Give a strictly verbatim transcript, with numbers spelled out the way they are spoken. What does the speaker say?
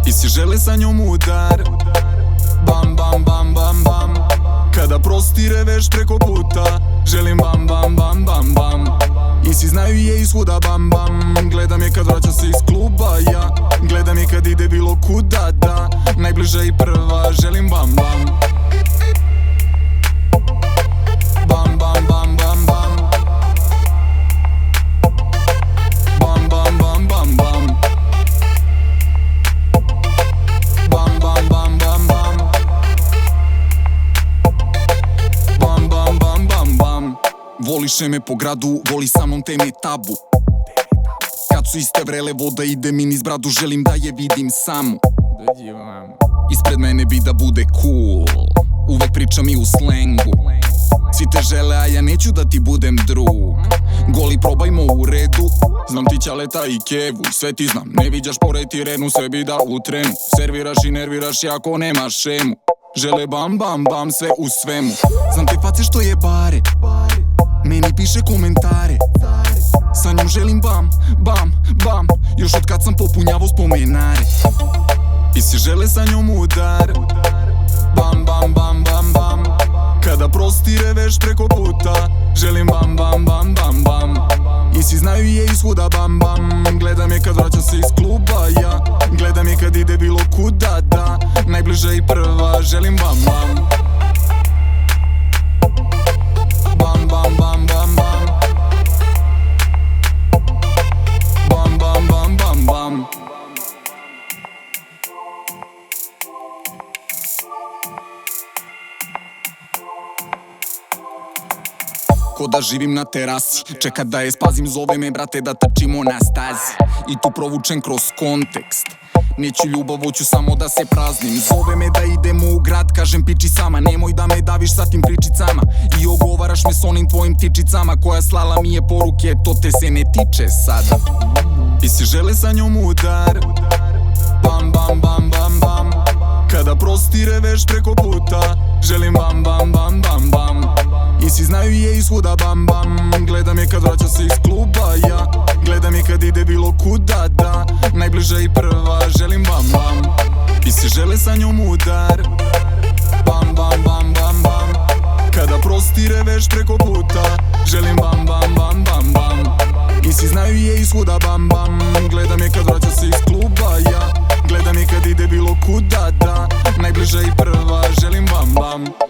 I svi žele sa njom udar. Bam, bam, bam, bam, bam. Kada prostire veš preko puta, želim bam, bam, bam, bam, bam. I svi znaju je iz svuda bam, bam. Gledam je kad vraća se iz kluba, ja gledam je kad ide bilo kuda, da. Najbliža i prva, želim bam, bam. Bam, bam, bam, bam, bam. Bam, bam, bam, bam, bam. Bam, bam, bam, bam, bam. Bam, bam, bam, bam, bam. Voliše me po gradu, voli sa mnom te mi tabu. Kad su iste vrele, voda ide mi niz bradu, želim da je vidim samu. Ispred mene bi da bude cool, uvek pričam i u slengu. Svi te žele, a ja neću da ti budem drug. Goli probajmo u redu, znam ti ćaleta i kevu, sve ti znam. Ne viđaš pored tirenu, sve bi da u trenu. Serviraš i nerviraš jako nemaš šemu. Žele bam, bam, bam, sve u svemu. Znam te face što je bare, meni piše komentare. Sa njom želim bam, bam, bam, još od kad sam popunjavao spomenare. I svi žele sa njom udar. Bam, bam, bam, bam, bam. Kada prostire veš preko puta, želim bam, bam, bam, bam, bam. I svi znaju je iz svuda bam, bam. Gledam je kad vraća se iz kluba, ja gledam je kad ide bilo kuda, da. Najbliža i prva, želim bam, bam. Bam, bam, bam, bam, bam. Bam, bam, bam, bam, bam. Ko da živim na terasi, čeka da je spazim, zove me brate da trčimo na stazi. I tu provučem kroz kontekst, neću ljubav, hoću samo da se praznim. Zove me da idemo u grad, kažem piči sama, nemoj da me daviš sa tim pričicama. I ogovaraš me s onim tvojim tičicama, koja slala mi je poruke, to te se ne tiče sada. I svi žele sa njom udar. Bam, bam, bam, bam, bam. Kada prostire veš preko puta, želim bam, bam, bam, bam, bam. I svi znaju je iz svuda bam, bam. Gledam je kad vraća se iz kluba, ja gledam je kad ide bilo kuda, da. Najbliža i prva, želim bam, bam. I svi žele sa njom udar. Bam, bam, bam, bam, bam. Kada prostire veš preko puta, želim bam, bam, bam, bam, bam. I svi znaju je iz svuda bam, bam. Gledam je kad vraća se iz kluba, ja gledam je kad ide bilo kuda, da. Najbliža i prva, želim bam, bam.